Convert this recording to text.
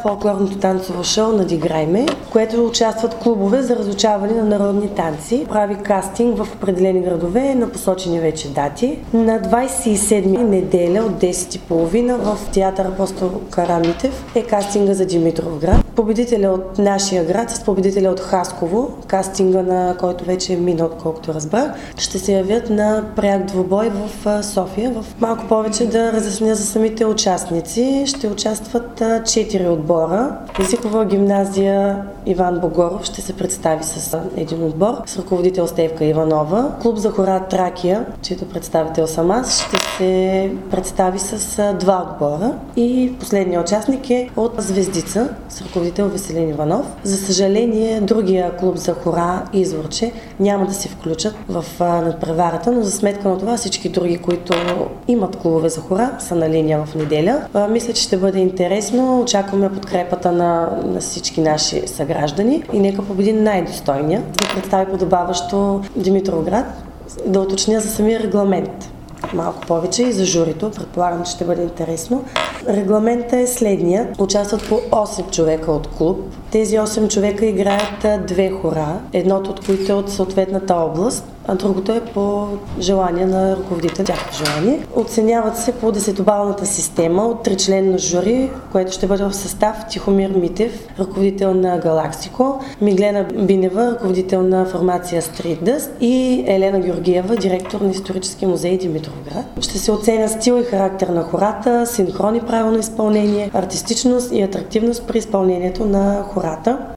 фолклорното танцово шоу "Надиграй ме", в което участват клубове за разучаване на народни танци. Прави кастинг в определени градове на посочени вече дати. На 27 неделя от 10:30 в театър Апостол Карамитев е кастинга за Димитровград. Победителя от нашия град с победителя от Хасково, кастинга на който вече е минал, колкото разбрах, ще се явят на пряк двубой в София. В малко повече да разясня за самите участници. Ще участват 4 отбора. Езикова гимназия Иван Богоров ще се представи с един отбор, с ръководител Стевка Иванова. Клуб за хора Тракия, чието представител съм аз, ще се представи с 2 отбора. И последният участник е от Звездица, с ръководител Веселин Иванов. За съжаление, другия клуб за хора Изворче няма да се включат в надпреварата, но за сметка на това всички други, които имат клубове за хора, са на линия в неделя. Мисля, че ще бъде интересно. Очакваме подкрепата на всички наши съграждани и нека победи най-достойния да представи подобаващо Димитровград. Да уточня за самия регламент малко повече и за журито. Предполагам, че ще бъде интересно. Регламентът е следния. Участват по 8 човека от клуб. Тези 8 човека играят 2 хора, едното от които е от съответната област, а другото е по желание на ръководител, тяхно желание. Оценяват се по 10-балната система от 3-членно жури, което ще бъде в състав Тихомир Митев, ръководител на Галаксико, Миглена Бинева, ръководител на формация Street Dust и Елена Георгиева, директор на Исторически музей Димитровград. Ще се оценя стил и характер на хората, синхрон и правилно изпълнение, артистичност и атрактивност при изпълнението на хората.